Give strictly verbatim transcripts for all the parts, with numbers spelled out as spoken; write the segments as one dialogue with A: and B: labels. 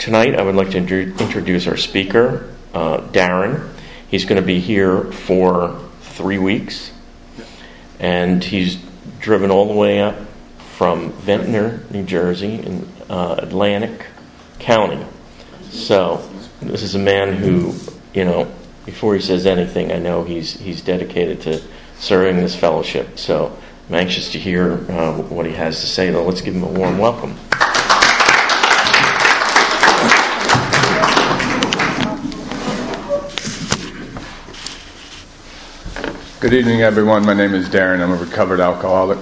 A: tonight I would like to intro- introduce our speaker, uh, Darren. He's going to be here for three weeks, and he's driven all the way up from Ventnor, New Jersey, in uh, Atlantic County. So this is a man who, you know, before he says anything, I know he's he's dedicated to serving this fellowship. So I'm anxious to hear uh, what he has to say. Let's give him a warm welcome.
B: Good evening, everyone. My name is Darren. I'm a recovered alcoholic.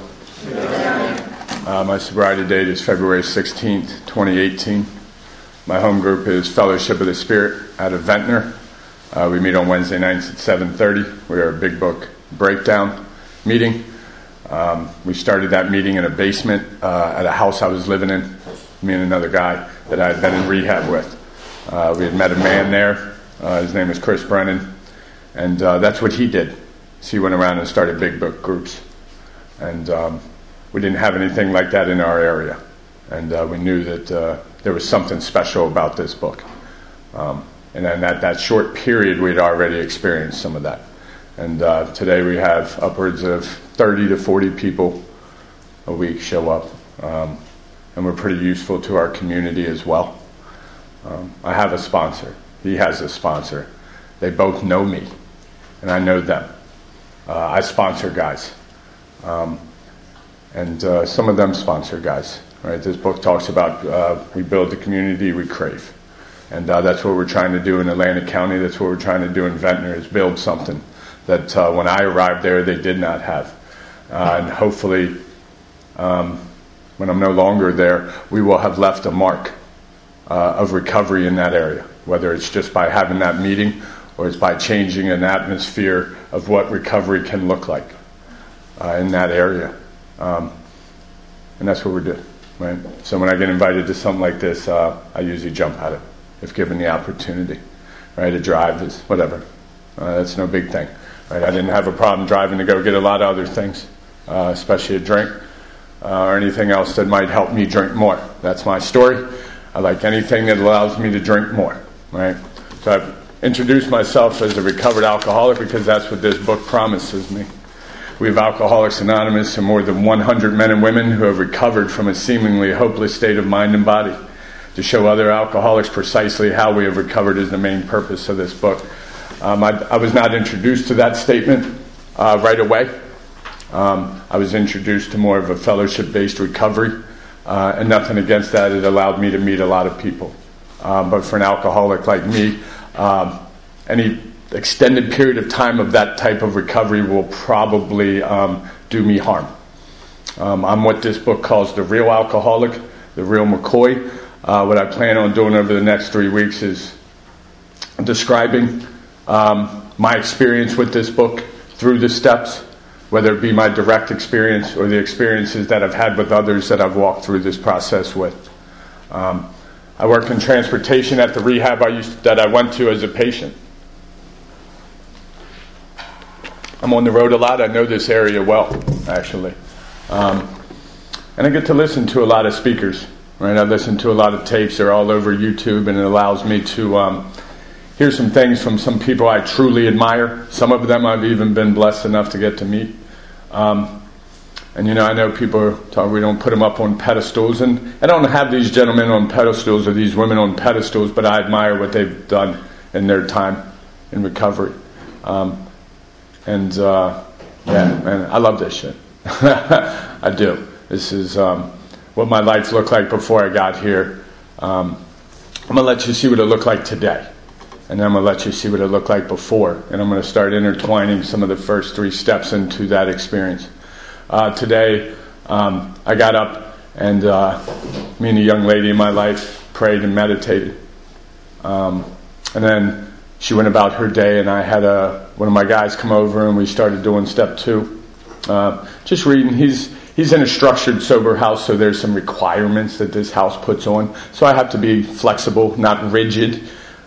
B: Uh, my sobriety date is February sixteenth, twenty eighteen. My home group is Fellowship of the Spirit out of Ventnor. Uh, we meet on Wednesday nights at seven thirty. We are a big book breakdown meeting. Um, we started that meeting in a basement uh, at a house I was living in, me and another guy that I had been in rehab with. Uh, we had met a man there. Uh, his name is Chris Brennan. And uh, that's what he did. So he went around and started big book groups. And um, we didn't have anything like that in our area. And uh, we knew that uh, there was something special about this book. Um, and then at that short period, we'd already experienced some of that. And uh, today we have upwards of thirty to forty people a week show up. Um, and we're pretty useful to our community as well. Um, I have a sponsor. He has a sponsor. They both know me, and I know them. Uh, I sponsor guys. Um, and uh, some of them sponsor guys. Right? This book talks about uh, we build the community we crave. And uh, that's what we're trying to do in Atlantic County. That's what we're trying to do in Ventnor, is build something that uh, when I arrived there, they did not have. Uh, and hopefully, um, when I'm no longer there, we will have left a mark uh, of recovery in that area, whether it's just by having that meeting or it's by changing an atmosphere of what recovery can look like uh, in that area. Um, and that's what we're doing. Right? So when I get invited to something like this, uh, I usually jump at it, if given the opportunity. Right? A drive is whatever. Uh, that's no big thing. Right? I didn't have a problem driving to go get a lot of other things, uh, especially a drink uh, or anything else that might help me drink more. That's my story. I like anything that allows me to drink more. Right? So I've introduced myself as a recovered alcoholic because that's what this book promises me. We have Alcoholics Anonymous and more than one hundred men and women who have recovered from a seemingly hopeless state of mind and body. To show other alcoholics precisely how we have recovered is the main purpose of this book. Um, I, I was not introduced to that statement uh, right away. Um, I was introduced to more of a fellowship-based recovery, uh, and nothing against that. It allowed me to meet a lot of people. Um, but for an alcoholic like me, um, any extended period of time of that type of recovery will probably um, do me harm. Um, I'm what this book calls the real alcoholic, the real McCoy. Uh, what I plan on doing over the next three weeks is describing um, my experience with this book through the steps, whether it be my direct experience or the experiences that I've had with others that I've walked through this process with. Um, I worked in transportation at the rehab I used that I went to as a patient. I'm on the road a lot. I know this area well, actually. Um, and I get to listen to a lot of speakers. Right? I listen to a lot of tapes. They're all over YouTube, and it allows me to um, hear some things from some people I truly admire. Some of them I've even been blessed enough to get to meet. Um, and, you know, I know people talk, we don't put them up on pedestals. And I don't have these gentlemen on pedestals or these women on pedestals, but I admire what they've done in their time in recovery. Um, And, uh, yeah, man, I love this shit. I do. This is um, what my life looked like before I got here. Um, I'm going to let you see what it looked like today. And then I'm going to let you see what it looked like before. And I'm going to start intertwining some of the first three steps into that experience. Uh, today, um, I got up and uh, me and a young lady in my life prayed and meditated. Um, and then she went about her day, and I had a, one of my guys come over, and we started doing step two. Uh, just reading. He's he's in a structured, sober house, so there's some requirements that this house puts on. So I have to be flexible, not rigid.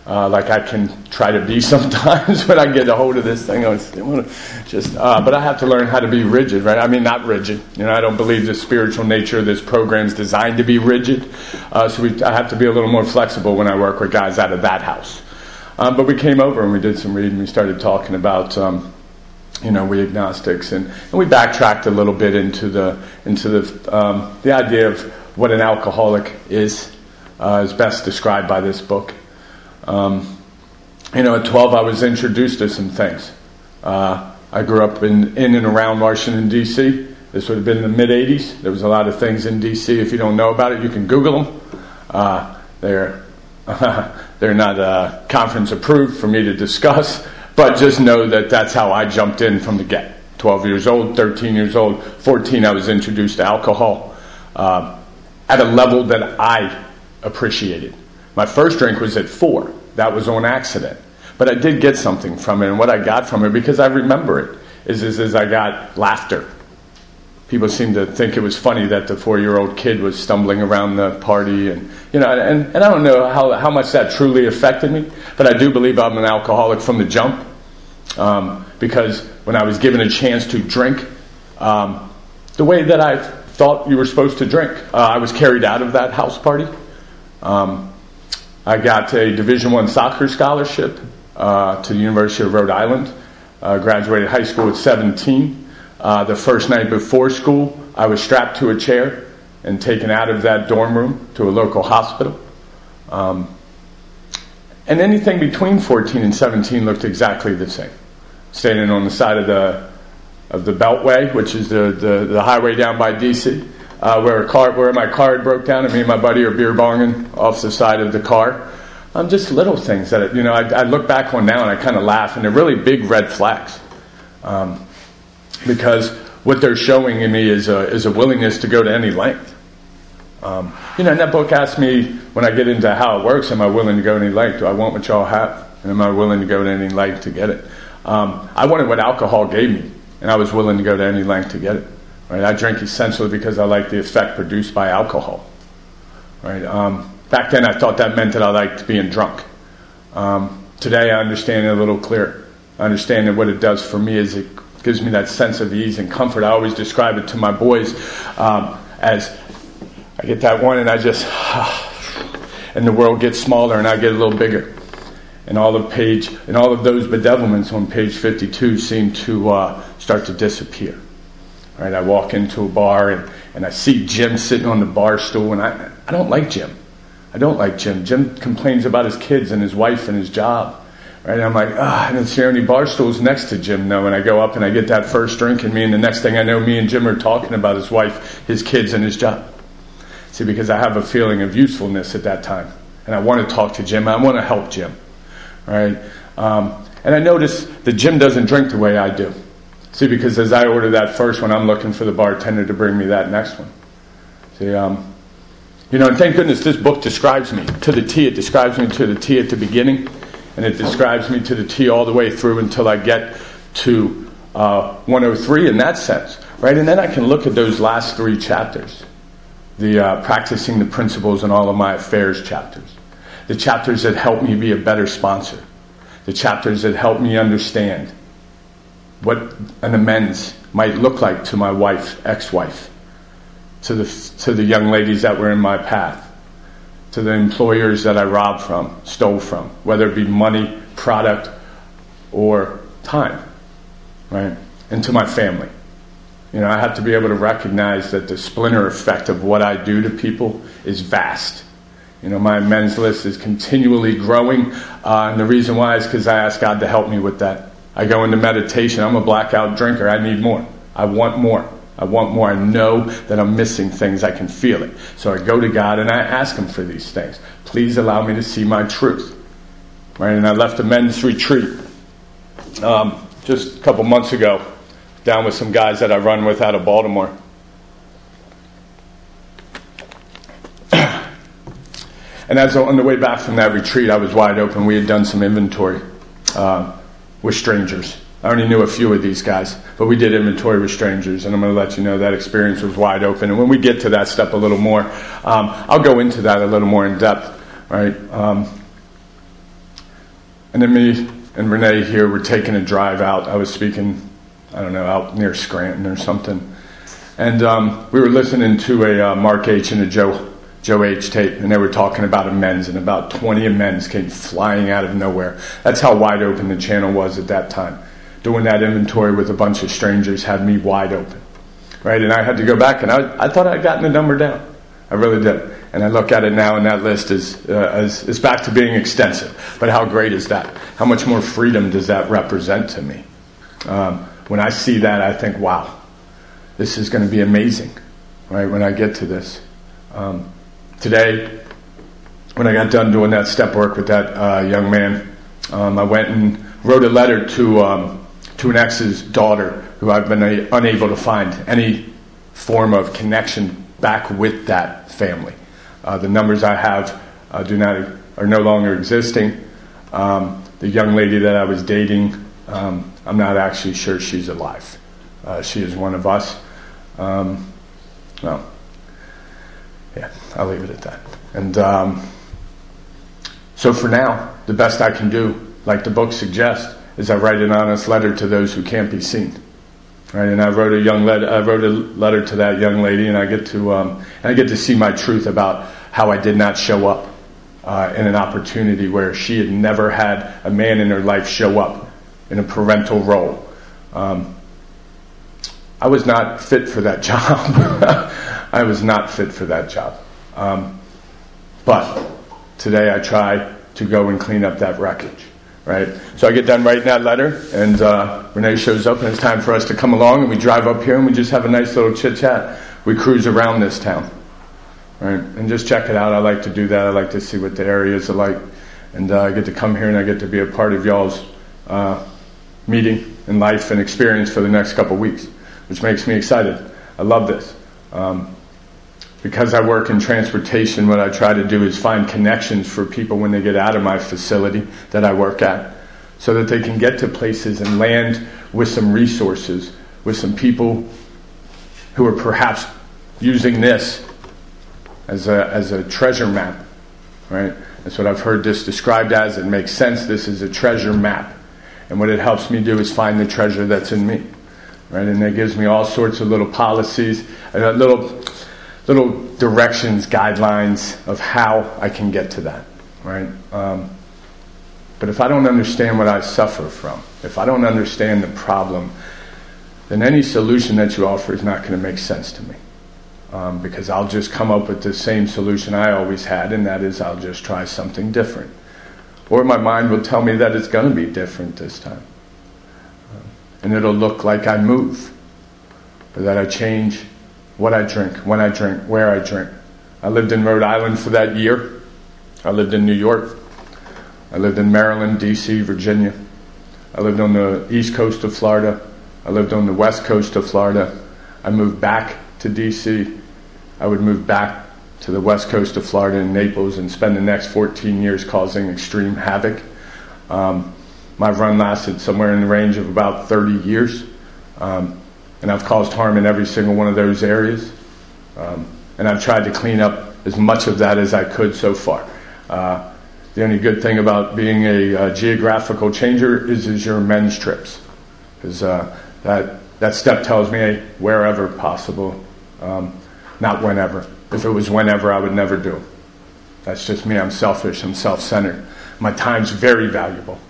B: Uh, like I can try to be sometimes when I get a hold of this thing. I want to just, uh, but I have to learn how to be rigid, right? I mean, not rigid. You know, I don't believe the spiritual nature of this program is designed to be rigid. Uh, so we, I have to be a little more flexible when I work with guys out of that house. Um, but we came over and we did some reading. We started talking about, um, you know, we agnostics, and, and we backtracked a little bit into the into the um, the idea of what an alcoholic is, uh, is best described by this book. Um, you know, at twelve, I was introduced to some things. Uh, I grew up in, in and around Washington, D C This would have been in the mid-eighties. There was a lot of things in D C If you don't know about it, you can Google them. Uh, they're they're not uh, conference approved for me to discuss, but just know that that's how I jumped in from the get. twelve years old, thirteen years old, fourteen, I was introduced to alcohol uh, at a level that I appreciated. My first drink was at four. That was on accident. But I did get something from it, and what I got from it, because I remember it, is, is, is I got laughter. People seemed to think it was funny that the four-year-old kid was stumbling around the party, and you know, and, and I don't know how, how much that truly affected me, but I do believe I'm an alcoholic from the jump, um, because when I was given a chance to drink, um, the way that I thought you were supposed to drink, uh, I was carried out of that house party. Um, I got a Division One soccer scholarship uh, to the University of Rhode Island. Uh, graduated high school at seventeen. Uh, the first night before school, I was strapped to a chair and taken out of that dorm room to a local hospital. Um, and anything between fourteen and seventeen looked exactly the same. Standing on the side of the of the Beltway, which is the, the, the highway down by D C, uh, where a car where my car had broke down, and me and my buddy are beer bonging off the side of the car. Um, just little things that you know I, I look back on now and I kind of laugh, and they're really big red flags. Um, Because what they're showing in me is a, is a willingness to go to any length. Um, you know, and that book asks me, when I get into how it works, am I willing to go to any length? Do I want what y'all have? And am I willing to go to any length to get it? Um, I wanted what alcohol gave me, and I was willing to go to any length to get it. Right? I drink essentially because I like the effect produced by alcohol. Right? Um, back then I thought that meant that I liked being drunk. Um, today I understand it a little clearer. I understand that what it does for me is it gives me that sense of ease and comfort. I always describe it to my boys um, as I get that one and I just, and the world gets smaller and I get a little bigger. And all of page, and all of those bedevilments on page fifty-two seem to uh, start to disappear. Right? I walk into a bar and, and I see Jim sitting on the bar stool, and I, I don't like Jim. I don't like Jim. Jim complains about his kids and his wife and his job. Right? And I'm like, ah, and it's the only bar stools next to Jim, though. And I go up and I get that first drink, and me, and the next thing I know, me and Jim are talking about his wife, his kids, and his job. See, because I have a feeling of usefulness at that time, and I want to talk to Jim. I want to help Jim. Right? Um, and I notice that Jim doesn't drink the way I do. See, because as I order that first one, I'm looking for the bartender to bring me that next one. See, um, you know, and thank goodness this book describes me to the T. It describes me to the T at the beginning. And it describes me to the T all the way through until I get to uh, one oh three in that sense, right? And then I can look at those last three chapters, the uh, practicing the principles in all of my affairs chapters, the chapters that help me be a better sponsor, the chapters that help me understand what an amends might look like to my wife, ex-wife, to the to the young ladies that were in my path, to the employers that I robbed from, stole from, whether it be money, product, or time, right? And to my family. You know, I have to be able to recognize that the splinter effect of what I do to people is vast. You know, my amends list is continually growing, uh, and the reason why is because I ask God to help me with that. I go into meditation. I'm a blackout drinker. I need more. I want more. I want more. I know that I'm missing things. I can feel it. So I go to God and I ask Him for these things. Please allow me to see my truth. Right? And I left a men's retreat um, just a couple months ago down with some guys that I run with out of Baltimore. And as on the way back from that retreat, I was wide open. We had done some inventory uh, with strangers. I already knew a few of these guys, but we did inventory with strangers, and I'm going to let you know that experience was wide open. And when we get to that step a little more, um, I'll go into that a little more in depth, right? Um, and then me and Renee here were taking a drive out. I was speaking, I don't know, out near Scranton or something. And um, we were listening to a uh, Mark H. and a Joe Joe H. tape, and they were talking about amends, and about twenty amends came flying out of nowhere. That's how wide open the channel was at that time. Doing that inventory with a bunch of strangers had me wide open, right? And I had to go back, and I, I thought I'd gotten the number down. I really did. And I look at it now, and that list is, uh, is, is back to being extensive. But how great is that? How much more freedom does that represent to me? Um, when I see that, I think, wow, this is going to be amazing, right, when I get to this. Um, today, when I got done doing that step work with that uh, young man, um, I went and wrote a letter to um, to an ex's daughter who I've been a, unable to find any form of connection back with that family. Uh, the numbers I have uh, do not are no longer existing. Um, the young lady that I was dating, um, I'm not actually sure she's alive. Uh, she is one of us. Um, well, yeah, I'll leave it at that. And um, so for now, the best I can do, like the book suggests, is I write an honest letter to those who can't be seen. Right, and I wrote a young letter. I wrote a letter to that young lady, and I get to um, and I get to see my truth about how I did not show up uh, in an opportunity where she had never had a man in her life show up in a parental role. Um, I was not fit for that job. I was not fit for that job. Um, but today I try to go and clean up that wreckage. Right, so I get done writing that letter, and uh, Renee shows up, and it's time for us to come along, and we drive up here, and we just have a nice little chit-chat. We cruise around this town, right, and just check it out. I like to do that. I like to see what the areas are like, and uh, I get to come here, and I get to be a part of y'all's uh, meeting and life and experience for the next couple of weeks, which makes me excited. I love this. Um, because I work in transportation, what I try to do is find connections for people when they get out of my facility that I work at, so that they can get to places and land with some resources, with some people who are perhaps using this as a as a treasure map, right? That's what I've heard this described as. It makes sense. This is a treasure map. And what it helps me do is find the treasure that's in me, right? And it gives me all sorts of little policies, uh, little... little directions, guidelines of how I can get to that, right? Um, but if I don't understand what I suffer from, if I don't understand the problem, then any solution that you offer is not going to make sense to me. Um, because I'll just come up with the same solution I always had, and that is I'll just try something different. Or my mind will tell me that it's going to be different this time. Um, and it'll look like I move, or that I change what I drink, when I drink, where I drink. I lived in Rhode Island for that year. I lived in New York. I lived in Maryland, D C, Virginia. I lived on the east coast of Florida. I lived on the west coast of Florida. I moved back to D C. I would move back to the west coast of Florida in Naples and spend the next fourteen years causing extreme havoc. Um, my run lasted somewhere in the range of about thirty years. Um, And I've caused harm in every single one of those areas. Um, and I've tried to clean up as much of that as I could so far. Uh, the only good thing about being a, a geographical changer is, is your men's trips. Because uh, that, that step tells me, hey, wherever possible, um, not whenever. If it was whenever, I would never do it. That's just me. I'm selfish. I'm self-centered. My time's very valuable.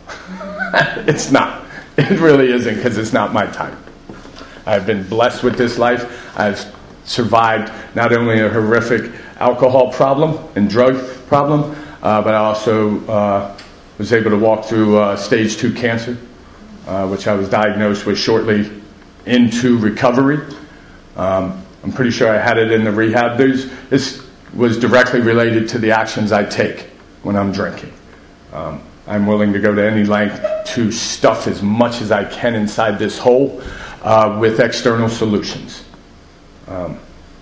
B: It's not. It really isn't, because it's not my time. I've been blessed with this life. I've survived not only a horrific alcohol problem and drug problem, uh, but I also uh, was able to walk through uh, stage two cancer, uh, which I was diagnosed with shortly into recovery. Um, I'm pretty sure I had it in the rehab. There's, this was directly related to the actions I take when I'm drinking. Um, I'm willing to go to any length to stuff as much as I can inside this hole uh, with external solutions. Um,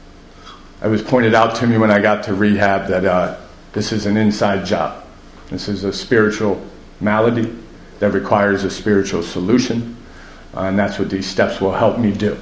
B: it was pointed out to me when I got to rehab that uh, this is an inside job. This is a spiritual malady that requires a spiritual solution, uh, and that's what these steps will help me do.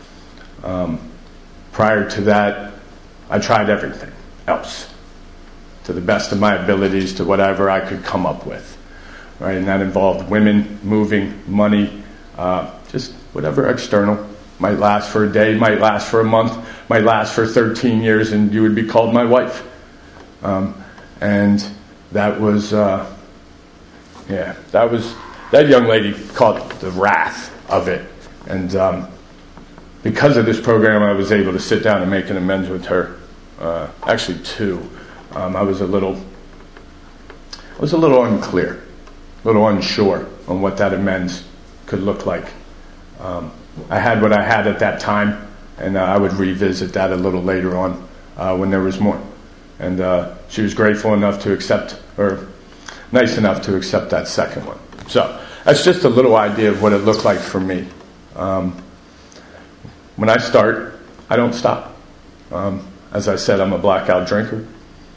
B: Um, prior to that, I tried everything else to the best of my abilities, to whatever I could come up with. right? And that involved women, moving, money, uh, just whatever external. Might last for a day, might last for a month, might last for thirteen years, and you would be called my wife. Um, and that was, uh, yeah, that was, that young lady caught the wrath of it. And um, because of this program, I was able to sit down and make an amends with her. Uh, actually, two. Um, I was a little, I was a little unclear, a little unsure on what that amends could look like. Um, I had what I had at that time, and uh, I would revisit that a little later on uh, when there was more. And uh, she was grateful enough to accept, or nice enough to accept that second one. So that's just a little idea of what it looked like for me. Um, when I start, I don't stop. Um, as I said, I'm a blackout drinker.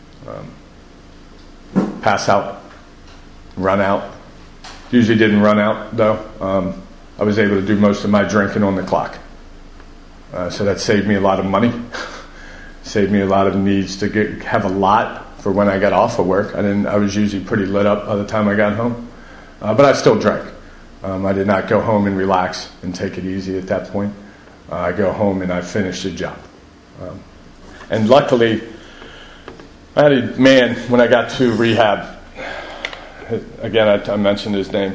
B: Um, pass out, run out. Usually didn't run out, though. Um, I was able to do most of my drinking on the clock. Uh, so that saved me a lot of money. Saved me a lot of needs to get, have a lot for when I got off of work. I didn't. I was usually pretty lit up by the time I got home. Uh, but I still drank. Um, I did not go home and relax and take it easy at that point. Uh, I go home and I finish the job. Um, and luckily, I had a man, when I got to rehab, again, I, I mentioned his name.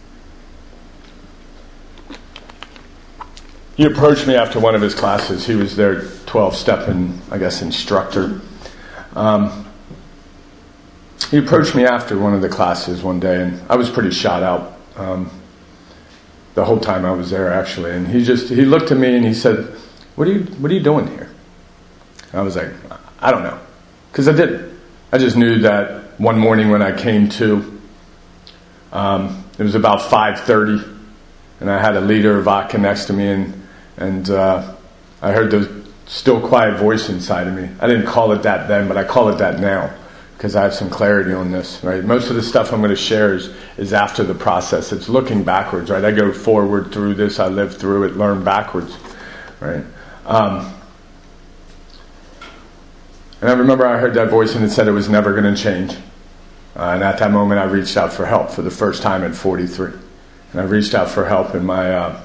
B: He approached me after one of his classes. He was their twelve-step, and I guess, instructor. Um, he approached me after one of the classes one day, and I was pretty shot out um, the whole time I was there, actually. And he just he looked at me and he said, "What are you What are you doing here?" And I was like, "I don't know," because I didn't. I just knew that one morning when I came to, um, it was about five thirty, and I had a liter of vodka next to me, and and uh, I heard the still quiet voice inside of me. I didn't call it that then, but I call it that now because I have some clarity on this. Right, most of the stuff I'm going to share is is after the process. It's looking backwards. Right, I go forward through this. I live through it. Learn backwards. Right. Um, and I remember I heard that voice and it said it was never going to change. Uh, and at that moment, I reached out for help for the first time at forty-three. And I reached out for help, and my uh,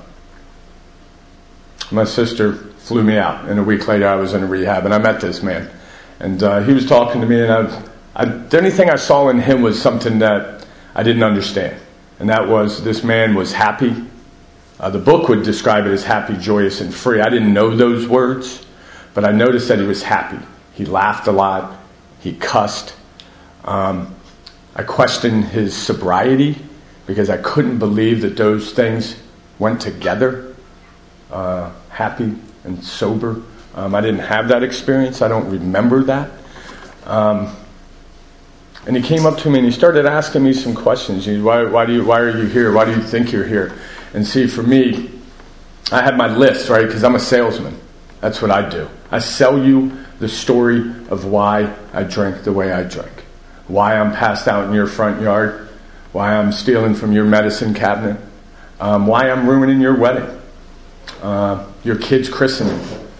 B: my sister flew me out. And a week later, I was in a rehab, and I met this man. And uh, he was talking to me, and I, I, the only thing I saw in him was something that I didn't understand. And that was this man was happy. Uh, the book would describe it as happy, joyous, and free. I didn't know those words, but I noticed that he was happy. He laughed a lot. He cussed. Um, I questioned his sobriety because I couldn't believe that those things went together. Uh, happy and sober. Um, I didn't have that experience. I don't remember that. Um, and he came up to me and he started asking me some questions. He, why, why do you? Why are you here? Why do you think you're here? And see, for me, I had my list, right? Because I'm a salesman. That's what I do. I sell you the story of why I drink the way I drink. Why I'm passed out in your front yard. Why I'm stealing from your medicine cabinet. Um, why I'm ruining your wedding. Uh, your kid's christening.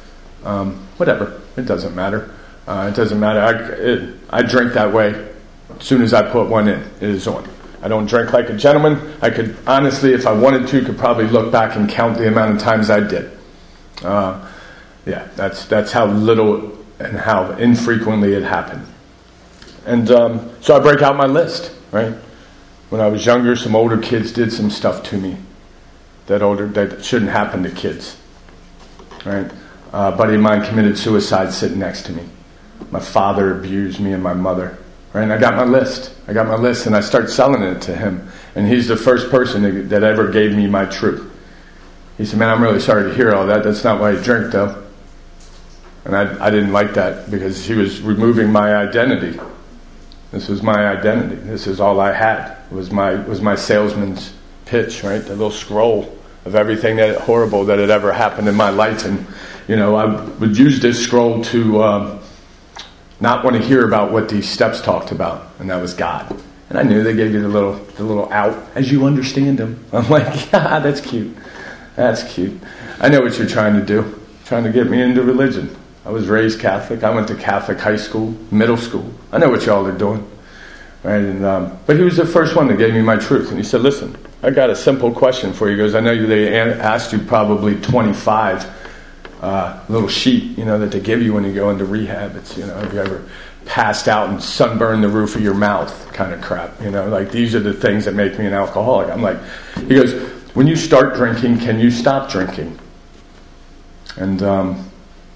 B: Um, whatever. It doesn't matter. Uh, it doesn't matter. I, it, I drink that way as soon as I put one in. It is on. I don't drink like a gentleman. I could, honestly, if I wanted to, could probably look back and count the amount of times I did. Uh, yeah, that's that's how little and how infrequently it happened. And um, so I break out my list, right? When I was younger, some older kids did some stuff to me that older that shouldn't happen to kids, right? Uh, a buddy of mine committed suicide sitting next to me. My father abused me and my mother, right? And I got my list. I got my list, and I start selling it to him. And he's the first person that, that ever gave me my truth. He said, "Man, I'm really sorry to hear all that. That's not why you drink, though." And I, I didn't like that because he was removing my identity. This was my identity. This is all I had. It was my was my salesman's pitch, right? The little scroll of everything that horrible that had ever happened in my life. And, you know, I would use this scroll to um, not want to hear about what these steps talked about, and that was God. And I knew they gave you the little the little out as you understand them. I'm like, yeah, that's cute. That's cute. I know what you're trying to do. Trying to get me into religion. I was raised Catholic. I went to Catholic high school, middle school. I know what y'all are doing. Right? And um, but he was the first one that gave me my truth. And he said, listen, I got a simple question for you. He goes, I know they asked you probably twenty-five uh, little sheet, you know, that they give you when you go into rehab. It's, you know, have you ever passed out and sunburned the roof of your mouth kind of crap? You know, like these are the things that make me an alcoholic. I'm like, he goes, when you start drinking, can you stop drinking? And um,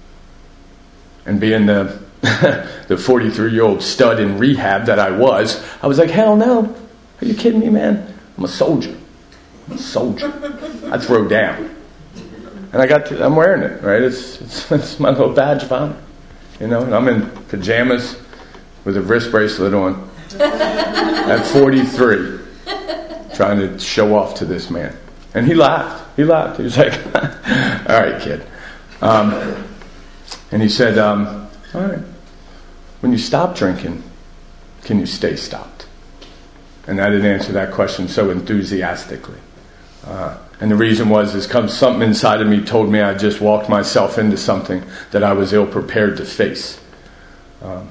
B: and being the the forty-three-year-old stud in rehab that I was, I was like, hell no. Are you kidding me, man? I'm a soldier. I'm a soldier. I throw down. And I got to, I'm wearing it, right? It's, it's it's my little badge of honor. You know, and I'm in pajamas with a wrist bracelet on at forty-three, trying to show off to this man. And he laughed. He laughed. He was like, all right, kid. Um, and he said, um, all right, when you stop drinking, can you stay stopped? And I didn't answer that question so enthusiastically. Uh, and the reason was, is because something inside of me told me I just walked myself into something that I was ill-prepared to face. Um,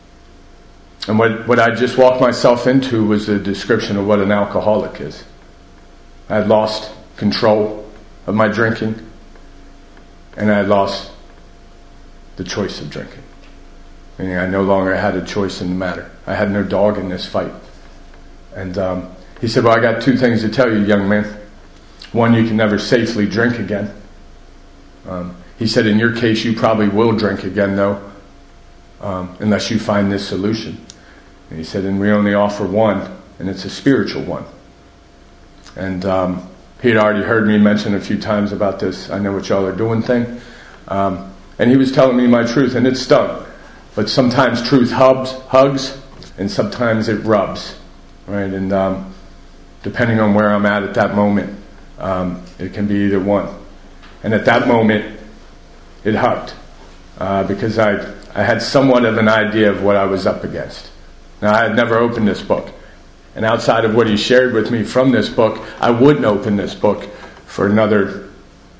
B: and what, what I just walked myself into was a description of what an alcoholic is. I had lost control of my drinking, and I had lost the choice of drinking. Meaning I no longer had a choice in the matter. I had no dog in this fight. And um, he said, well, I got two things to tell you, young man. One, you can never safely drink again. Um, he said, in your case, you probably will drink again, though, um, unless you find this solution. And he said, and we only offer one, and it's a spiritual one. And um, he had already heard me mention a few times about this I know what y'all are doing thing. Um, and he was telling me my truth, and it stung. But sometimes truth hugs, hugs and sometimes it rubs. Right? And um, depending on where I'm at at that moment, um, it can be either one. And at that moment, it hugged. Uh, because I, I had somewhat of an idea of what I was up against. Now, I had never opened this book. And outside of what he shared with me from this book, I wouldn't open this book for another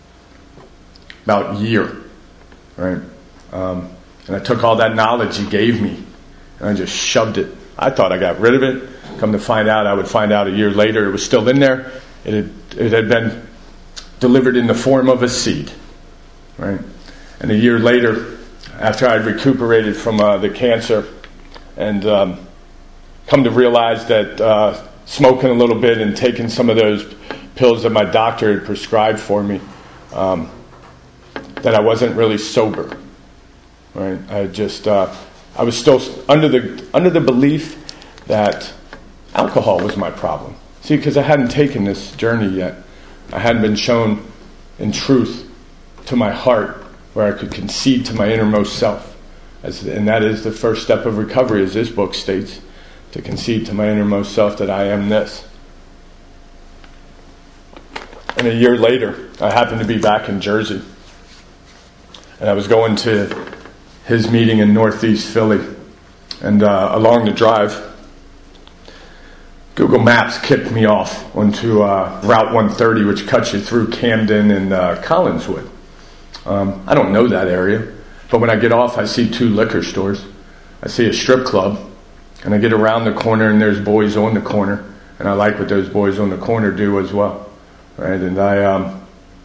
B: about year. Right? Um, and I took all that knowledge he gave me and I just shoved it. I thought I got rid of it. Come to find out, I would find out a year later it was still in there. It had, it had been delivered in the form of a seed. Right? And a year later, after I'd recuperated from uh, the cancer and um, come to realize that uh, smoking a little bit and taking some of those pills that my doctor had prescribed for me, um, that I wasn't really sober. Right? I just, uh, I was still under the under the belief that alcohol was my problem. See, because I hadn't taken this journey yet. I hadn't been shown in truth to my heart where I could concede to my innermost self. As, and that is the first step of recovery, as this book states, to concede to my innermost self that I am this. And a year later, I happened to be back in Jersey. And I was going to his meeting in Northeast Philly. And uh, along the drive, Google Maps kicked me off onto uh, Route one thirty, which cuts you through Camden and uh, Collinswood. Um, I don't know that area, but when I get off, I see two liquor stores. I see a strip club, and I get around the corner, and there's boys on the corner, and I like what those boys on the corner do as well, right? And I, um,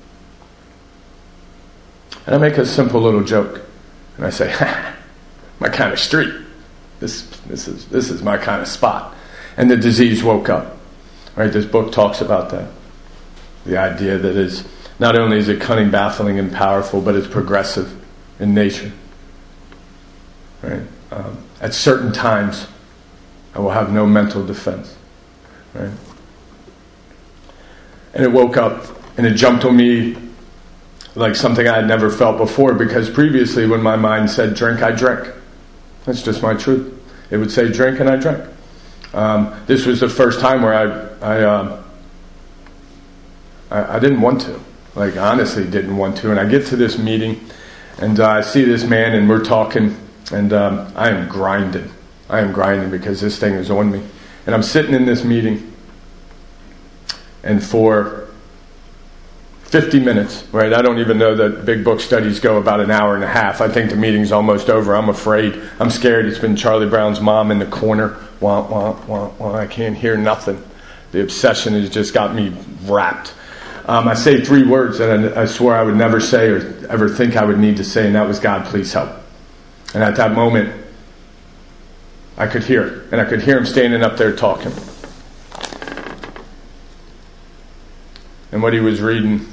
B: and I make a simple little joke, and I say, "Ha, my kind of street. This, this is this is my kind of spot." And the disease woke up, right? This book talks about that, the idea that is. Not only is it cunning, baffling, and powerful, but it's progressive in nature. Right? Um, at certain times, I will have no mental defense. Right? And it woke up, and it jumped on me like something I had never felt before, because previously when my mind said drink, I drank. That's just my truth. It would say drink, and I drank. Um, this was the first time where I I, uh, I I didn't want to. Like, honestly didn't want to. And I get to this meeting, and uh, I see this man, and we're talking, and um, I am grinding. I am grinding because this thing is on me. And I'm sitting in this meeting, and for fifty minutes, right? I don't even know that big book studies go about an hour and a half. I think the meeting's almost over. I'm afraid. I'm scared. It's been Charlie Brown's mom in the corner. Wah, wah, wah, wah. I can't hear nothing. The obsession has just got me wrapped. Um, I say three words that I, I swore I would never say or ever think I would need to say, and that was, God, please help. And at that moment, I could hear, and I could hear him standing up there talking. And what he was reading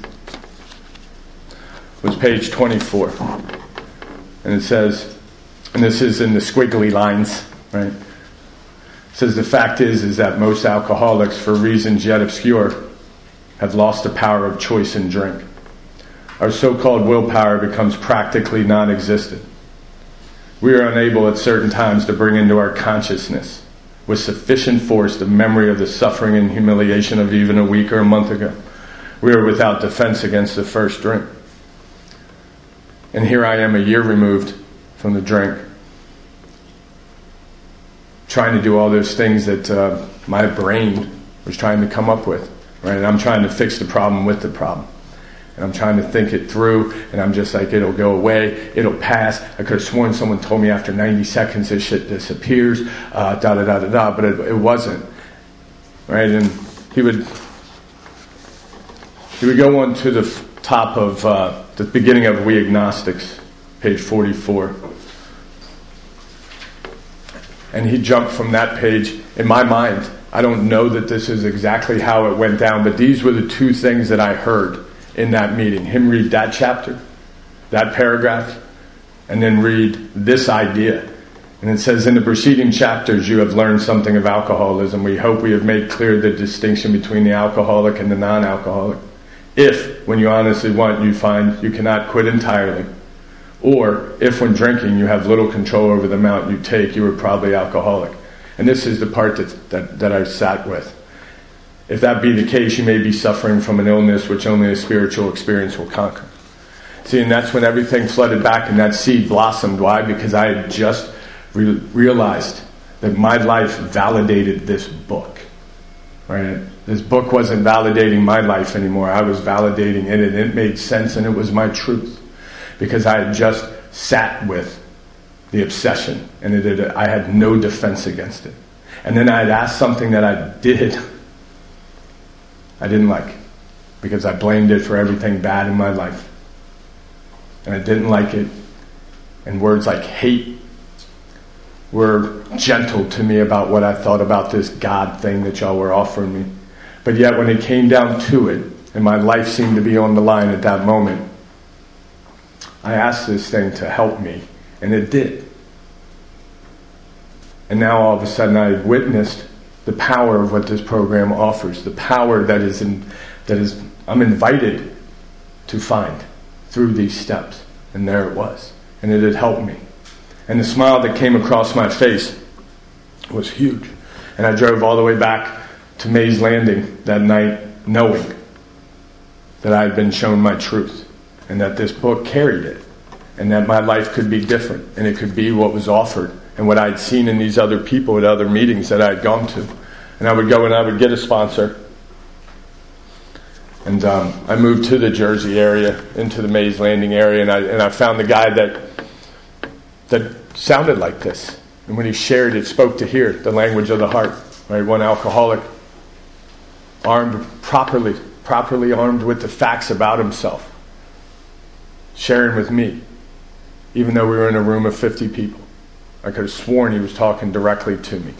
B: was page twenty-four. And it says, and this is in the squiggly lines, right? It says, the fact is, is that most alcoholics, for reasons yet obscure, have lost the power of choice in drink. Our so-called willpower becomes practically non-existent. We are unable at certain times to bring into our consciousness with sufficient force the memory of the suffering and humiliation of even a week or a month ago. We are without defense against the first drink. And here I am a year removed from the drink, trying to do all those things that uh, my brain was trying to come up with. Right? And I'm trying to fix the problem with the problem. And I'm trying to think it through, and I'm just like, it'll go away, it'll pass. I could have sworn someone told me after ninety seconds this shit disappears, uh, da da da da da, but it, it wasn't. Right? And he would he would go on to the f- top of uh, the beginning of We Agnostics, page forty-four. And he jumped from that page. In my mind, I don't know that this is exactly how it went down, but these were the two things that I heard in that meeting. Him read that chapter, that paragraph, and then read this idea. And it says, in the preceding chapters, you have learned something of alcoholism. We hope we have made clear the distinction between the alcoholic and the non-alcoholic. If, when you honestly want, you find you cannot quit entirely, or if when drinking you have little control over the amount you take, you are probably alcoholic. And this is the part that, that, that I sat with. If that be the case, you may be suffering from an illness which only a spiritual experience will conquer. See, and that's when everything flooded back and that seed blossomed. Why? Because I had just re- realized that my life validated this book. Right? This book wasn't validating my life anymore. I was validating it, and it made sense, and it was my truth. Because I had just sat with the obsession, and it had, I had no defense against it. And then I had asked something that I did I didn't like, because I blamed it for everything bad in my life. And I didn't like it. And words like hate were gentle to me about what I thought about this God thing that y'all were offering me. But yet when it came down to it, and my life seemed to be on the line at that moment, I asked this thing to help me, and it did. And now all of a sudden I witnessed the power of what this program offers, the power that is in, that is I'm invited to find through these steps. And there it was. And it had helped me. And the smile that came across my face was huge. And I drove all the way back to Mays Landing that night knowing that I had been shown my truth and that this book carried it and that my life could be different and it could be what was offered and what I'd seen in these other people at other meetings that I'd gone to. And I would go and I would get a sponsor. And um, I moved to the Jersey area, into the Mays Landing area, and I and I found the guy that that sounded like this. And when he shared, it spoke to hear, the language of the heart. Right? One alcoholic, armed properly, properly armed with the facts about himself, sharing with me, even though we were in a room of fifty people. I could have sworn he was talking directly to me.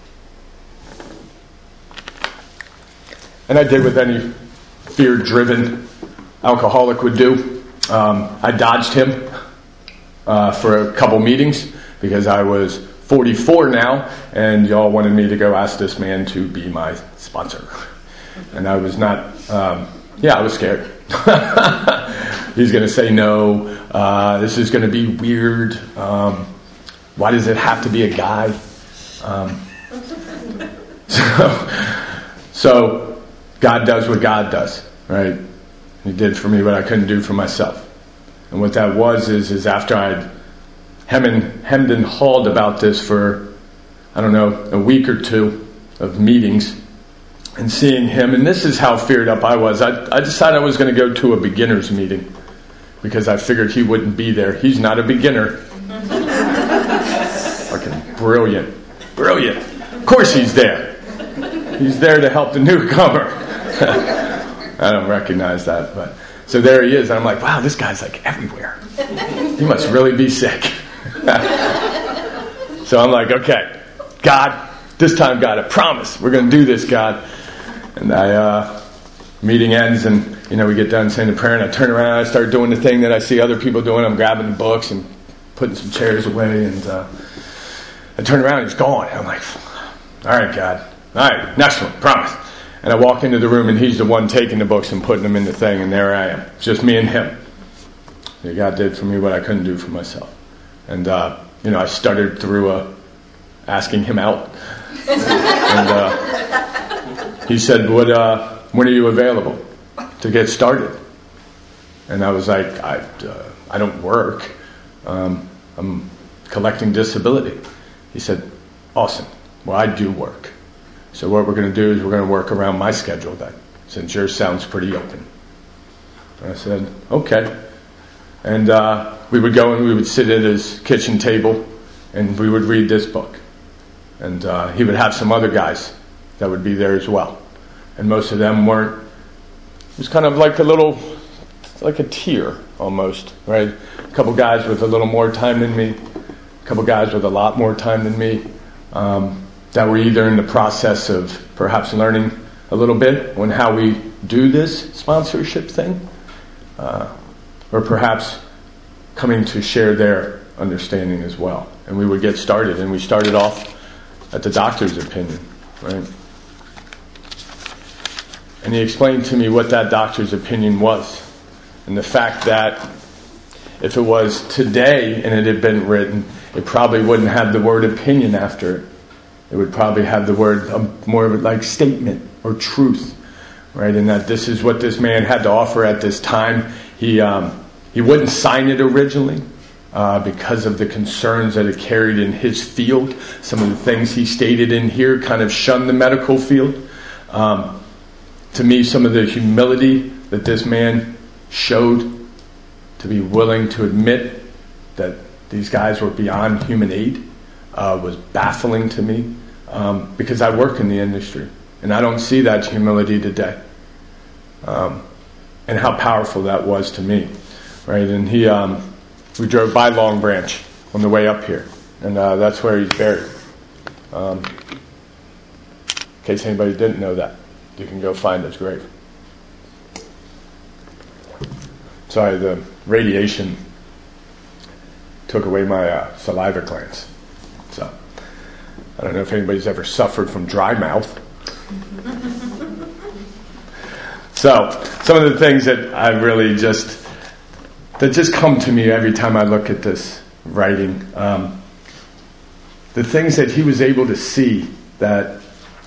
B: And I did what any fear-driven alcoholic would do. Um, I dodged him uh, for a couple meetings because I was forty-four now, and y'all wanted me to go ask this man to be my sponsor. And I was not, um, yeah, I was scared. He's going to say no. Uh, this is going to be weird. Um, why does it have to be a guy? Um, so, so God does what God does, right? He did for me what I couldn't do for myself. And what that was is, is after I'd hem and, hemmed and hawed about this for, I don't know, a week or two of meetings, and seeing him, and this is how feared up I was. I, I decided I was going to go to a beginner's meeting because I figured he wouldn't be there. He's not a beginner. Fucking brilliant. Brilliant. Of course he's there. He's there to help the newcomer. I don't recognize that, but so there he is, and I'm like, wow, this guy's like everywhere. He must really be sick. So I'm like, okay, God, this time, God, I promise we're going to do this, God. And I, uh, meeting ends, and you know, we get done saying the prayer, and I turn around, and I start doing the thing that I see other people doing. I'm grabbing the books and putting some chairs away, and uh, I turn around, and he's gone. And I'm like, all right, God, all right, next one, promise. And I walk into the room, and he's the one taking the books and putting them in the thing, and there I am, it's just me and him. And God did for me what I couldn't do for myself. And uh, you know, I stuttered through uh, asking him out, and uh, he said, "What? Uh, when are you available to get started?" And I was like, "I, uh, I don't work. Um, I'm collecting disability." He said, "Awesome. Well, I do work. So what we're going to do is we're going to work around my schedule then, since yours sounds pretty open." And I said, "Okay." And uh, we would go and we would sit at his kitchen table, and we would read this book. And uh, he would have some other guys that would be there as well. And most of them weren't. It was kind of like a little, like a tier almost, right? A couple guys with a little more time than me, a couple guys with a lot more time than me, um, that were either in the process of perhaps learning a little bit on how we do this sponsorship thing, uh, or perhaps coming to share their understanding as well. And we would get started, and we started off at the doctor's opinion, right? And he explained to me what that doctor's opinion was, and the fact that if it was today and it had been written, it probably wouldn't have the word opinion after it. It would probably have the word um, more of a like statement or truth, right? And that this is what this man had to offer at this time. He um, he wouldn't sign it originally uh, because of the concerns that it carried in his field. Some of the things he stated in here kind of shunned the medical field. Um, to me, some of the humility that this man showed to be willing to admit that these guys were beyond human aid uh, was baffling to me. Um, because I work in the industry, and I don't see that humility today. Um, and how powerful that was to me, right? And he, um, we drove by Long Branch on the way up here, and uh, that's where he's buried. Um, in case anybody didn't know that, you can go find his grave. Sorry, the radiation took away my uh, saliva glands, so. I don't know if anybody's ever suffered from dry mouth. So, some of the things that I really just, that just come to me every time I look at this writing, um, the things that he was able to see that,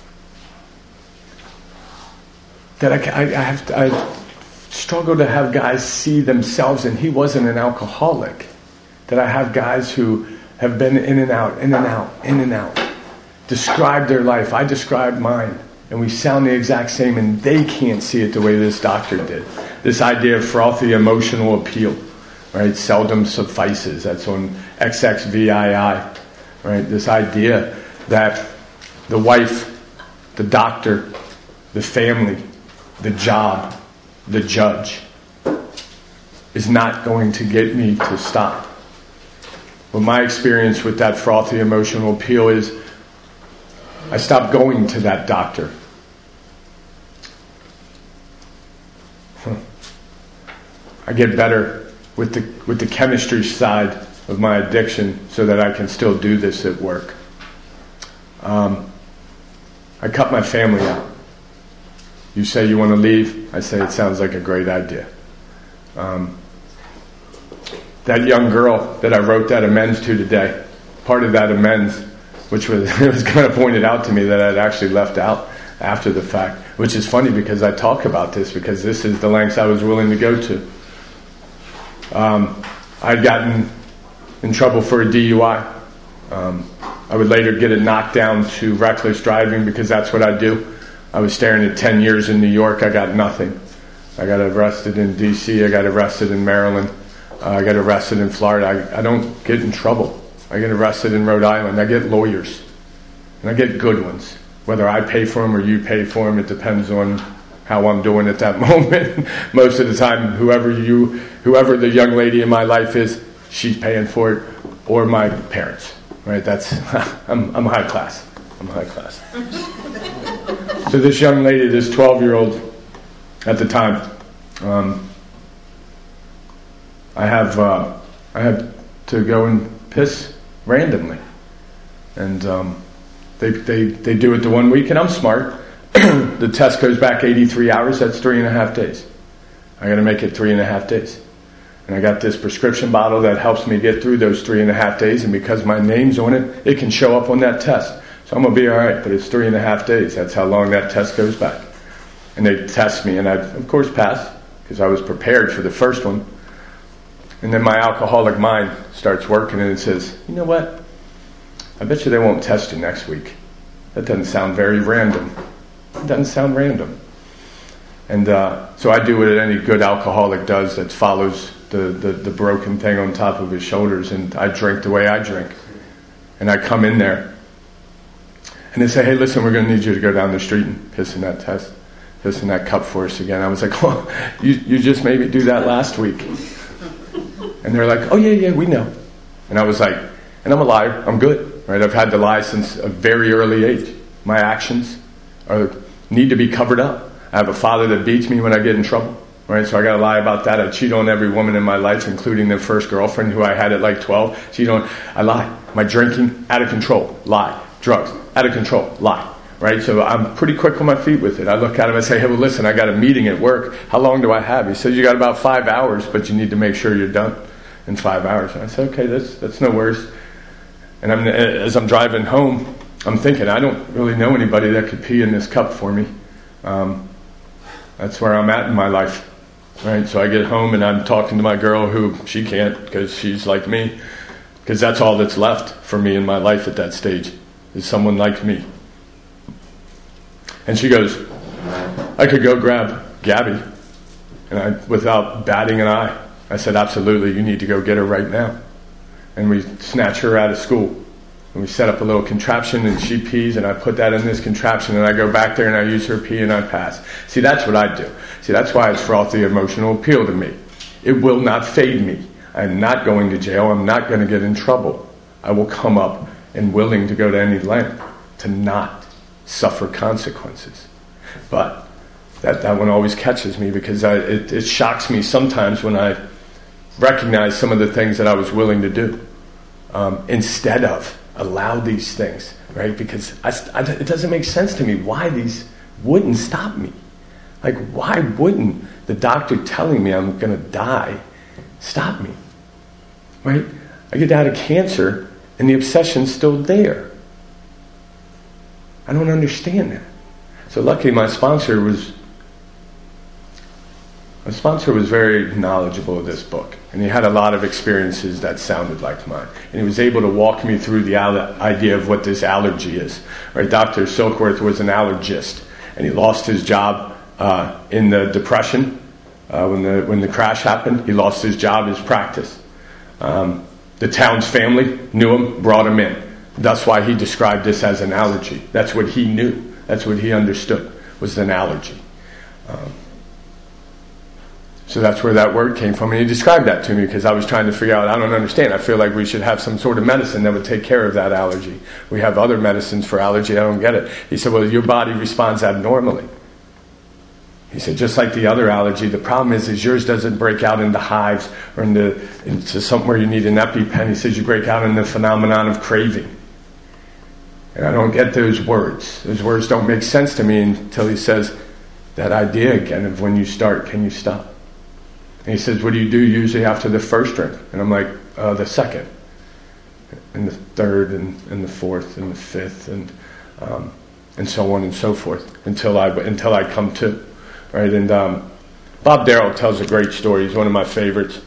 B: that I, I, I have to, I struggle to have guys see themselves, and he wasn't an alcoholic, that I have guys who have been in and out, in and out, in and out. Describe their life. I describe mine. And we sound the exact same, and they can't see it the way this doctor did. This idea of frothy emotional appeal, right? Seldom suffices. That's on X X V I I, right? This idea that the wife, the doctor, the family, the job, the judge is not going to get me to stop. But my experience with that frothy emotional appeal is I stopped going to that doctor. Huh. I get better with the with the chemistry side of my addiction so that I can still do this at work. Um, I cut my family out. You say you want to leave, I say it sounds like a great idea. Um, that young girl that I wrote that amends to today, part of that amends, which was it was kind of pointed out to me that I'd actually left out after the fact, which is funny because I talk about this because this is the lengths I was willing to go to. Um, I'd gotten in trouble for a D U I. Um, I would later get it knocked down to reckless driving because that's what I do. I was staring at ten years in New York. I got nothing. I got arrested in D C. I got arrested in Maryland. Uh, I got arrested in Florida. I, I don't get in trouble. I get arrested in Rhode Island. I get lawyers. And I get good ones. Whether I pay for them or you pay for them, it depends on how I'm doing at that moment. Most of the time, whoever you, whoever the young lady in my life is, she's paying for it, or my parents. Right? That's I'm, I'm high class. I'm high class. So this young lady, this twelve-year-old, at the time, um, I have uh, I have to go and piss randomly, and um, they they they do it the one week, and I'm smart. The test goes back eighty-three hours. That's three and a half days. I got to make it three and a half days, and I got this prescription bottle that helps me get through those three and a half days. And because my name's on it, it can show up on that test. So I'm gonna be all right. But it's three and a half days. That's how long that test goes back. And they test me, and I, of course, passed because I was prepared for the first one. And then my alcoholic mind starts working, and it says, you know what? I bet you they won't test you next week. That doesn't sound very random. It doesn't sound random. And uh, so I do what any good alcoholic does that follows the, the, the broken thing on top of his shoulders, and I drink the way I drink. And I come in there, and they say, hey, listen, we're going to need you to go down the street and piss in that test. Piss in that cup for us again. I was like, well, you, you just made me do that last week. And they're like, oh, yeah, yeah, we know. And I was like, and I'm a liar. I'm good. Right? I've had to lie since a very early age. My actions are need to be covered up. I have a father that beats me when I get in trouble. Right? So I got to lie about that. I cheat on every woman in my life, including the first girlfriend who I had at like twelve. Cheat on. I lie. My drinking, out of control. Lie. Drugs, out of control. Lie. Right, so I'm pretty quick on my feet with it. I look at him and say, hey, well, listen, I got a meeting at work. How long do I have? He says, you got about five hours, but you need to make sure you're done in five hours. And I said, okay, that's that's no worries. And I'm, as I'm driving home, I'm thinking, I don't really know anybody that could pee in this cup for me. Um, that's where I'm at in my life. Right, so I get home and I'm talking to my girl who she can't because she's like me. Because that's all that's left for me in my life at that stage is someone like me. And she goes, I could go grab Gabby. And I, without batting an eye, I said, absolutely, you need to go get her right now. And we snatch her out of school. And we set up a little contraption, and she pees, and I put that in this contraption, and I go back there and I use her pee, and I pass. See, that's what I do. See, that's why it's frothy emotional appeal to me. It will not fade me. I'm not going to jail. I'm not going to get in trouble. I will come up and willing to go to any length to not suffer consequences. But that, that one always catches me because I, it, it shocks me sometimes when I recognize some of the things that I was willing to do um, instead of allow these things, right? Because I, I, it doesn't make sense to me why these wouldn't stop me. Like, why wouldn't the doctor telling me I'm going to die stop me, right? I get out of cancer and the obsession's still there. I don't understand that. So luckily my sponsor was my sponsor was very knowledgeable of this book, and he had a lot of experiences that sounded like mine. And he was able to walk me through the al- idea of what this allergy is. Right? Doctor Silkworth was an allergist, and he lost his job uh, in the Depression uh, when the when the crash happened. He lost his job, his practice. Um, the town's family knew him, brought him in. That's why he described this as an allergy. That's what he knew. That's what he understood was an allergy. Um, so that's where that word came from. And he described that to me because I was trying to figure out, I don't understand. I feel like we should have some sort of medicine that would take care of that allergy. We have other medicines for allergy. I don't get it. He said, well, your body responds abnormally. He said, just like the other allergy, the problem is, is yours doesn't break out into hives or into, into somewhere you need an EpiPen. He says you break out in the phenomenon of craving. And I don't get those words. Those words don't make sense to me until he says that idea again of when you start, can you stop? And he says, what do you do usually after the first drink? And I'm like, uh, the second, and the third, and, and the fourth, and the fifth, and um, and so on and so forth until I until I come to, right? And um, Bob Darrell tells a great story. He's one of my favorites.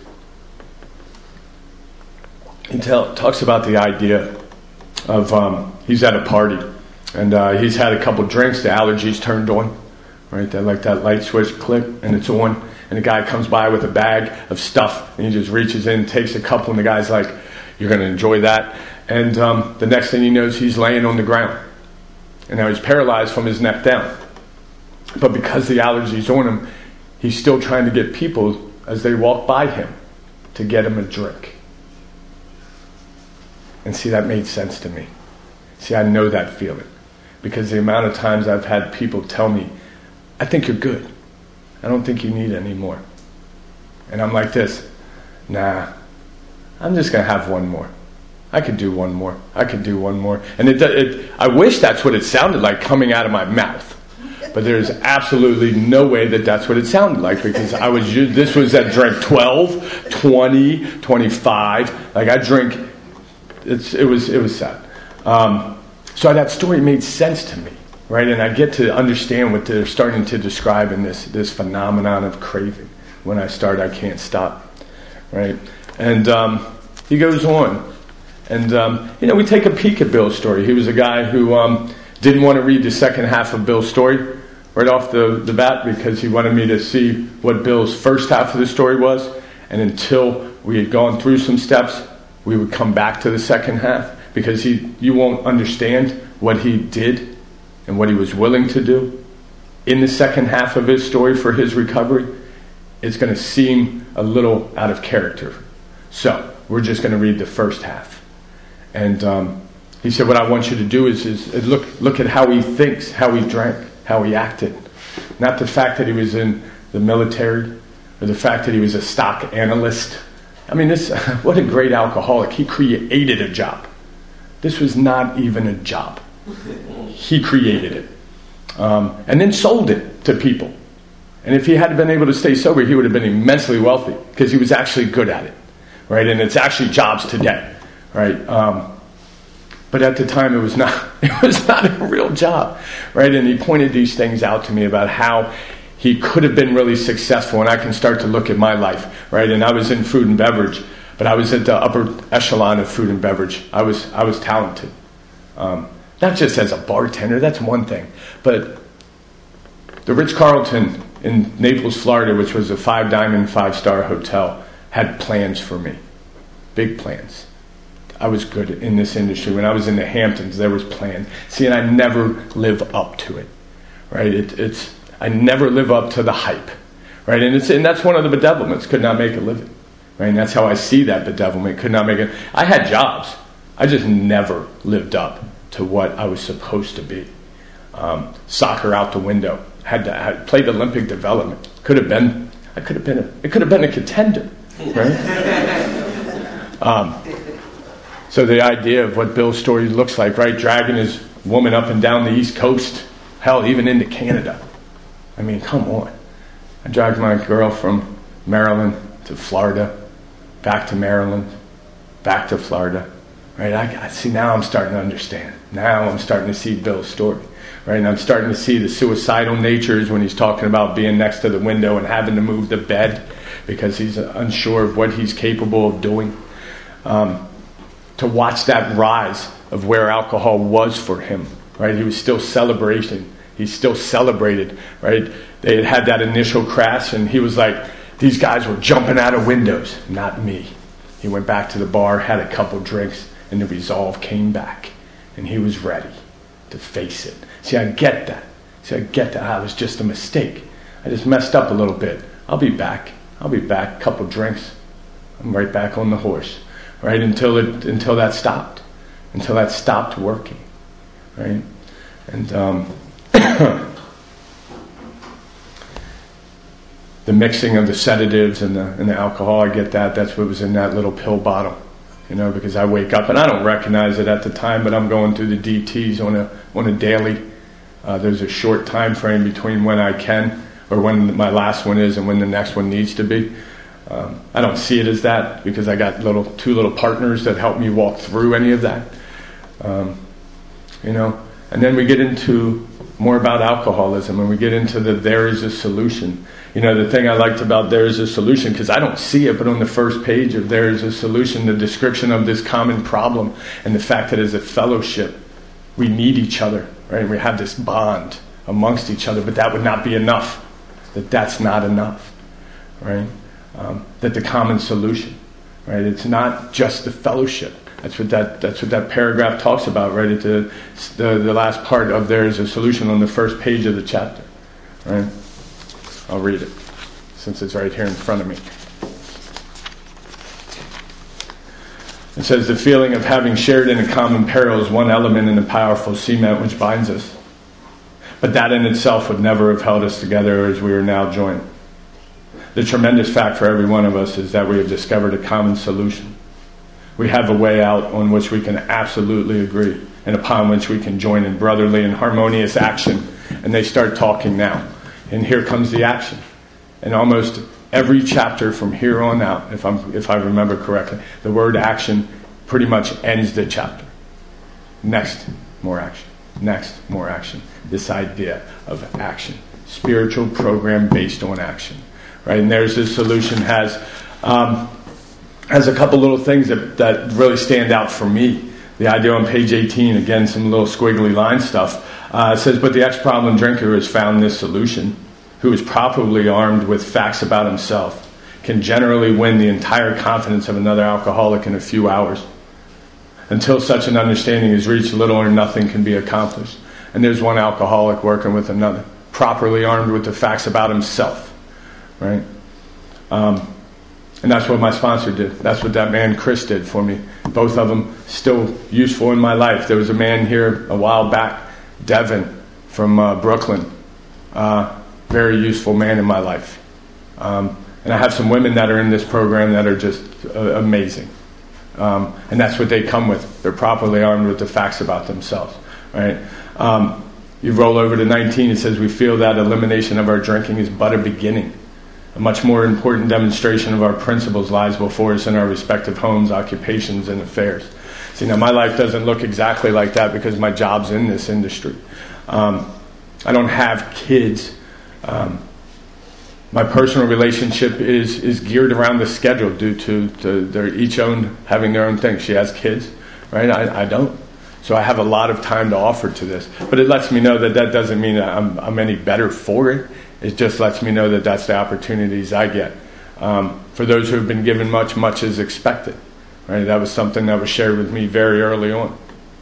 B: He tell, talks about the idea of um, he's at a party, And uh, he's had a couple drinks, the allergies turned on, right? That like that light switch click, and it's on. And the guy comes by with a bag of stuff, and he just reaches in, takes a couple, and the guy's like, "You're going to enjoy that." And um, the next thing he knows, he's laying on the ground. And now he's paralyzed from his neck down. But because the allergies on him, he's still trying to get people, as they walk by him, to get him a drink. And see, that made sense to me. See, I know that feeling. Because the amount of times I've had people tell me, "I think you're good. I don't think you need any more." And I'm like this, "Nah, I'm just going to have one more. I could do one more. I could do one more." And it, it, I wish that's what it sounded like coming out of my mouth. But there's absolutely no way that that's what it sounded like, because I was, this was at drink twelve, twenty, twenty-five. Like I drink, it's, it was, it was sad. Um, so that story made sense to me, right? And I get to understand what they're starting to describe in this, this phenomenon of craving. When I start, I can't stop, right? And um, he goes on. And, um, you know, we take a peek at Bill's story. He was a guy who um, didn't want to read the second half of Bill's story right off the, the bat, because he wanted me to see what Bill's first half of the story was. And until we had gone through some steps, we would come back to the second half, because he, you won't understand what he did and what he was willing to do in the second half of his story for his recovery. It's going to seem a little out of character. So we're just going to read the first half. And um, he said, what I want you to do is, is, is look, look at how he thinks, how he drank, how he acted. Not the fact that he was in the military, or the fact that he was a stock analyst. I mean, this what a great alcoholic. He created a job. This was not even a job. He created it. Um, and then sold it to people. And if he had been able to stay sober, he would have been immensely wealthy, because he was actually good at it. Right? And it's actually jobs today. Right? Um, but at the time, it was not. It was not a real job. Right? And he pointed these things out to me about how he could have been really successful, and I can start to look at my life, right? And I was in food and beverage, but I was at the upper echelon of food and beverage. I was I was talented, um, not just as a bartender. That's one thing, but the Ritz-Carlton in Naples, Florida, which was a five-diamond, five-star hotel, had plans for me, big plans. I was good in this industry. When I was in the Hamptons, there was plans. See, and I never live up to it, right? It, it's I never live up to the hype, right? And it's and that's one of the bedevilments. Could not make a living, right? And that's how I see that bedevilment. Could not make it. I had jobs. I just never lived up to what I was supposed to be. Um, soccer out the window. Had to had played Olympic development. Could have been. I could have been. A, it could have been a contender, right? um, so the idea of what Bill's story looks like, right? Dragging his woman up and down the East Coast, hell, even into Canada. I mean, come on. I dragged my girl from Maryland to Florida, back to Maryland, back to Florida. Right? I, I see, now I'm starting to understand. Now I'm starting to see Bill's story. Right? And I'm starting to see the suicidal natures when he's talking about being next to the window and having to move the bed because he's unsure of what he's capable of doing. Um, to watch that rise of where alcohol was for him. Right? He was still celebrating. He still celebrated, right? They had had that initial crash, and he was like, these guys were jumping out of windows. Not me. He went back to the bar, had a couple drinks, and the resolve came back. And he was ready to face it. See, I get that. See, I get that. Ah, it was just a mistake. I just messed up a little bit. I'll be back. I'll be back. Couple drinks. I'm right back on the horse. Right? Until it, until that stopped. Until that stopped working. Right? And, um... the mixing of the sedatives and the and the alcohol, I get that. That's what was in that little pill bottle, you know. Because I wake up and I don't recognize it at the time, but I'm going through the D Ts on a on a daily. Uh, there's a short time frame between when I can or when my last one is and when the next one needs to be. Um, I don't see it as that because I got little two little partners that help me walk through any of that, um, you know. And then we get into more about alcoholism, and we get into the there is a solution. You know, the thing I liked about there is a solution, because I don't see it, but on the first page of there is a solution, the description of this common problem and the fact that as a fellowship, we need each other. right? We have this bond amongst each other, but that would not be enough. That that's not enough, right? Um, that the common solution, right? It's not just the fellowship. That's what that that's what that paragraph talks about, right? At the, the the last part of there is a solution on the first page of the chapter, right? I'll read it since it's right here in front of me. It says, the feeling of having shared in a common peril is one element in the powerful cement which binds us. But that in itself would never have held us together as we are now joined. The tremendous fact for every one of us is that we have discovered a common solution. We have a way out on which we can absolutely agree and upon which we can join in brotherly and harmonious action. And they start talking now. And here comes the action. And almost every chapter from here on out, if I'm if I remember correctly, the word action pretty much ends the chapter. Next, more action. Next, more action. This idea of action. Spiritual program based on action. Right? And there's this solution has um, has a couple little things that, that really stand out for me. The idea on page eighteen, again, some little squiggly line stuff. Uh, it says, but the ex-problem drinker has found this solution, who is properly armed with facts about himself, can generally win the entire confidence of another alcoholic in a few hours. Until such an understanding is reached, little or nothing can be accomplished. And there's one alcoholic working with another, properly armed with the facts about himself, right? Um, and that's what my sponsor did. That's what that man Chris did for me. Both of them still useful in my life. There was a man here a while back, Devin from uh, Brooklyn. Uh, very useful man in my life. Um, and I have some women that are in this program that are just uh, amazing. Um, and that's what they come with. They're properly armed with the facts about themselves. Right? Um, you roll over to nineteen, it says, we feel that elimination of our drinking is but a beginning. A much more important demonstration of our principles lies before us in our respective homes, occupations, and affairs. See, now my life doesn't look exactly like that because my job's in this industry. Um, I don't have kids. Um, my personal relationship is, is geared around the schedule due to, to their each own having their own thing. She has kids, right? I, I don't. So I have a lot of time to offer to this. But it lets me know that that doesn't mean that I'm, I'm any better for it. It just lets me know that that's the opportunities I get. Um, for those who have been given much, much is expected. Right? That was something that was shared with me very early on.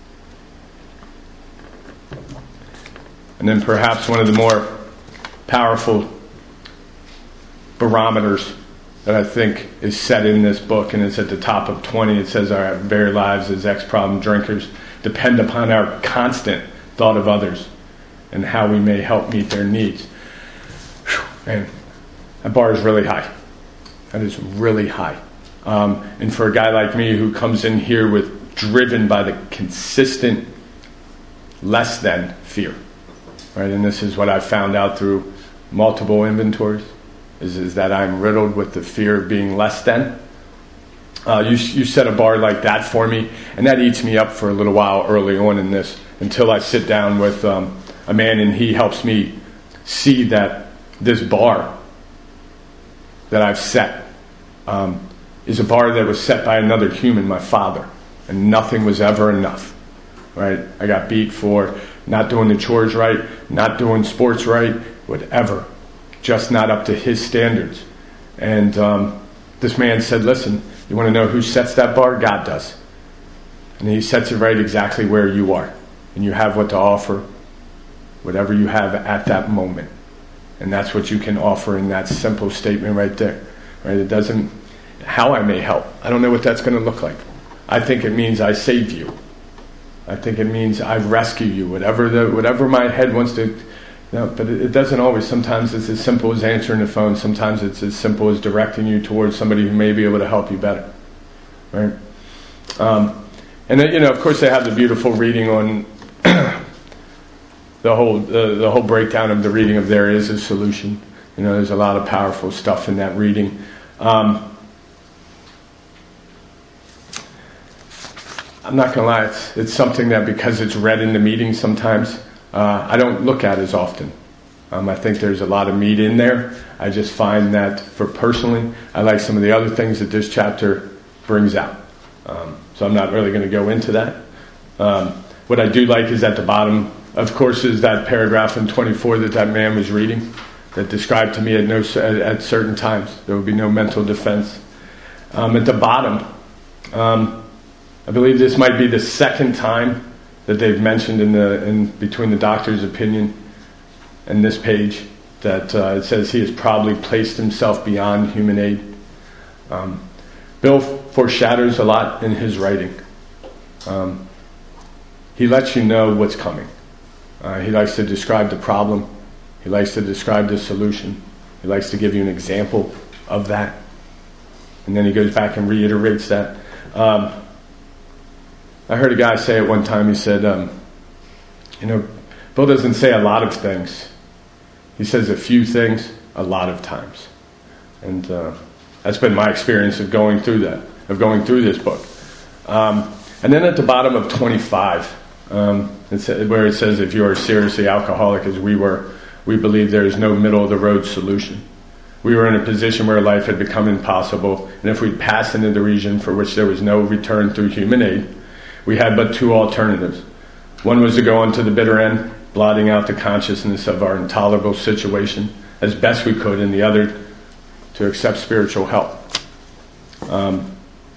B: And then perhaps one of the more powerful barometers that I think is set in this book, and it's at the top of twenty. It says our very lives as ex-problem drinkers depend upon our constant thought of others and how we may help meet their needs. Man, that bar is really high. That is really high. Um, and for a guy like me who comes in here with driven by the consistent less than fear, right? And this is what I've found out through multiple inventories, is, is that I'm riddled with the fear of being less than. Uh, you, you set a bar like that for me, and that eats me up for a little while early on in this, until I sit down with um, a man and he helps me see that this bar that I've set um, is a bar that was set by another human, my father, and nothing was ever enough. Right? I got beat for not doing the chores right, not doing sports right, whatever, just not up to his standards. And um, this man said, listen, you want to know who sets that bar? God does. And he sets it right exactly where you are. And you have what to offer, whatever you have at that moment. And that's what you can offer in that simple statement right there. Right? It doesn't, how I may help, I don't know what that's going to look like. I think it means I save you. I think it means I rescue you. Whatever the whatever my head wants to, you know, but it, it doesn't always. Sometimes it's as simple as answering the phone. Sometimes it's as simple as directing you towards somebody who may be able to help you better. Right? Um, and then, you know, of course, they have the beautiful reading on the whole uh, the whole breakdown of the reading of There Is a Solution. You know, there's a lot of powerful stuff in that reading. Um, I'm not going to lie, it's, it's something that because it's read in the meeting sometimes, uh, I don't look at as often. Um, I think there's a lot of meat in there. I just find that, for personally, I like some of the other things that this chapter brings out. Um, so I'm not really going to go into that. Um, what I do like is at the bottom of course, is that paragraph in twenty-four that that man was reading that described to me at no at certain times there would be no mental defense. Um, at the bottom, um, I believe this might be the second time that they've mentioned in the in between the doctor's opinion and this page that uh, it says he has probably placed himself beyond human aid. Um, Bill foreshadows a lot in his writing. Um, he lets you know what's coming. Uh, he likes to describe the problem. He likes to describe the solution. He likes to give you an example of that. And then he goes back and reiterates that. Um, I heard a guy say at one time, he said, um, you know, Bill doesn't say a lot of things. He says a few things a lot of times. And uh, that's been my experience of going through that, of going through this book. Um, and then at the bottom of twenty-five, um, it's, where it says, if you are seriously alcoholic as we were, we believe there is no middle-of-the-road solution. We were in a position where life had become impossible, and if we'd passed into the region for which there was no return through human aid, we had but two alternatives. One was to go on to the bitter end, blotting out the consciousness of our intolerable situation as best we could, and the other to accept spiritual help. Um,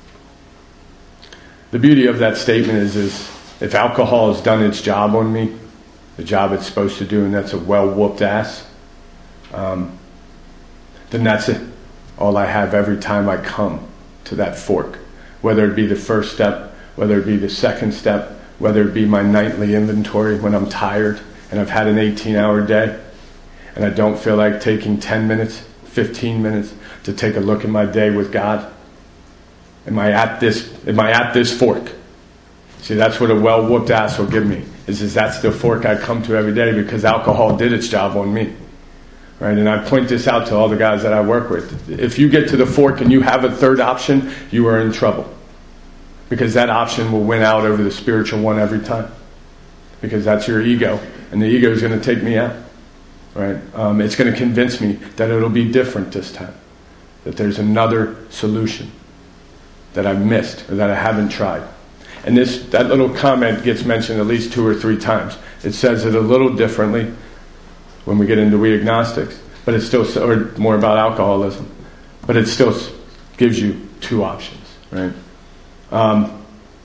B: the beauty of that statement is, is if alcohol has done its job on me, the job it's supposed to do, and that's a well-whooped ass, um, then that's it. All I have every time I come to that fork, whether it be the first step, whether it be the second step, whether it be my nightly inventory when I'm tired and I've had an eighteen-hour day and I don't feel like taking ten minutes, fifteen minutes to take a look at my day with God. Am I at this, am I at this fork? See, that's what a well-whooped ass will give me, is, is that's the fork I come to every day because alcohol did its job on me. Right? And I point this out to all the guys that I work with. If you get to the fork and you have a third option, you are in trouble. Because that option will win out over the spiritual one every time. Because that's your ego. And the ego is going to take me out. Right? Um, it's going to convince me that it'll be different this time. That there's another solution that I've missed or that I haven't tried. And this that little comment gets mentioned at least two or three times. It says it a little differently when we get into we agnostics, but it still, or more about alcoholism, but it still gives you two options, right? Um,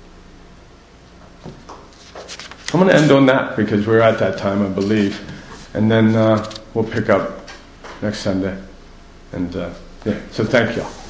B: I'm going to end on that because we're at that time, I believe, and then uh, we'll pick up next Sunday. And uh, yeah, so thank you.